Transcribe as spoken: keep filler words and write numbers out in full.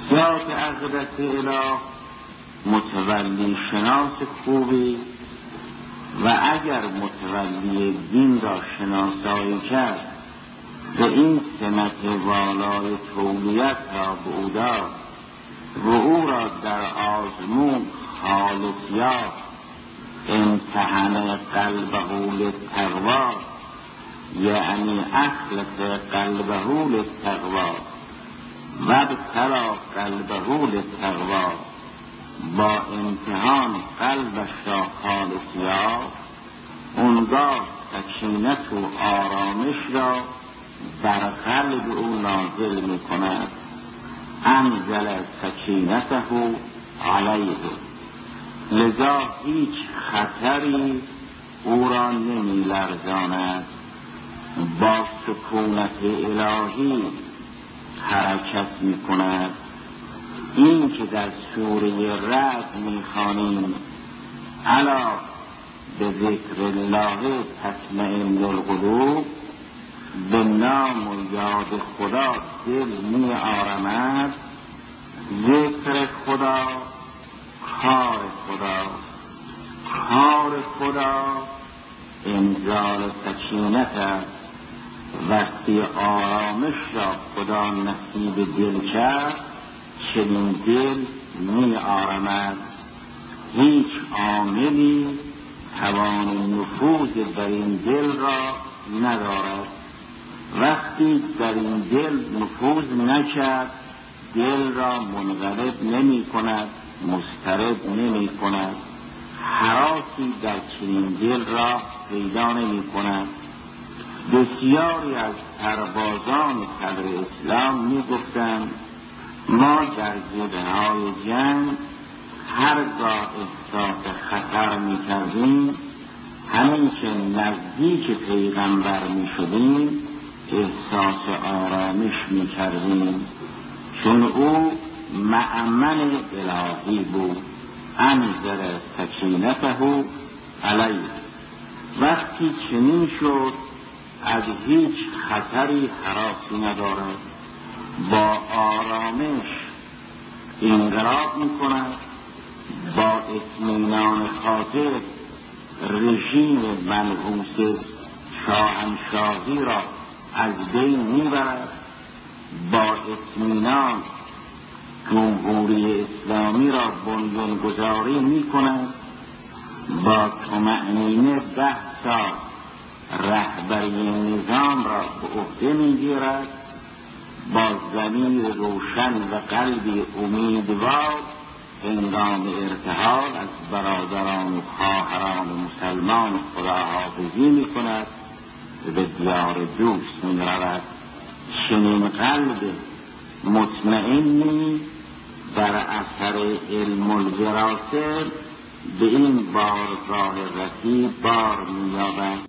ذات عقدت اله متولی شناس خوبی و اگر متولی دین را شناسایی کرد به این سمت والای تولیت را به او داد و او را در آزمون خالص یافت، امتحن قلبه للتقوا، یعنی اخلص قلبه للتقوا و ابتلا قلبه للتقوا، با امتحان قلبش را خالص یافت، اونگاه سکینت و آرامش را بر قلب او نازل می کند. انزل سکینته علیه، لذا هیچ خطری او را نمی لرزاند، با سکونت الهی حرکت می کند. این که در سوره رعد می خوانیم الا به ذکر الله تطمئن القلوب، به نام و یاد خدا دل می آرمد. ذکر خدا کار خداست، کار خدا انزال سکینت است. وقتی آرامش را خدا نصیب دل کرد چنین دل می آرمد. هیچ عاملی توان نفوذ بر این دل را ندارد. وقتی در این دل نفوذ نکرد دل را منقلب نمی کند، مضطرب نمی کند، هراسی در چنین دل را پیدا نمی کند. بسیاری از سربازان صدر اسلام می گفتند ما در زدهای جنگ هرگاه احساس خطر می کردیم، همین که نزدیک پیغمبر می شدیم احساس آرامش می کردیم، چون او مأمن الهی بود. انزل سکینته علیه. وقتی چنین شد از هیچ خطری هراسی ندارد، با آرامش انقلاب می کند، با اطمینان خاطر رژیم منحوس شاهنشاهی را از بین میبرد، با اطمینان جمهوری اسلامی را بنیانگذاری میکند، با طمأنینه ده سال رهبری نظام را به عهده میگیرد، با ضمیر روشن و قلبی امیدوار هنگام ارتحال از برادران و خواهران مسلمان خداحافظی می کند و به دیار دوست می رود. چنین قلب مطمئنی بر اثر علم الوراثه به این بارگاه رفیع بار می یابد.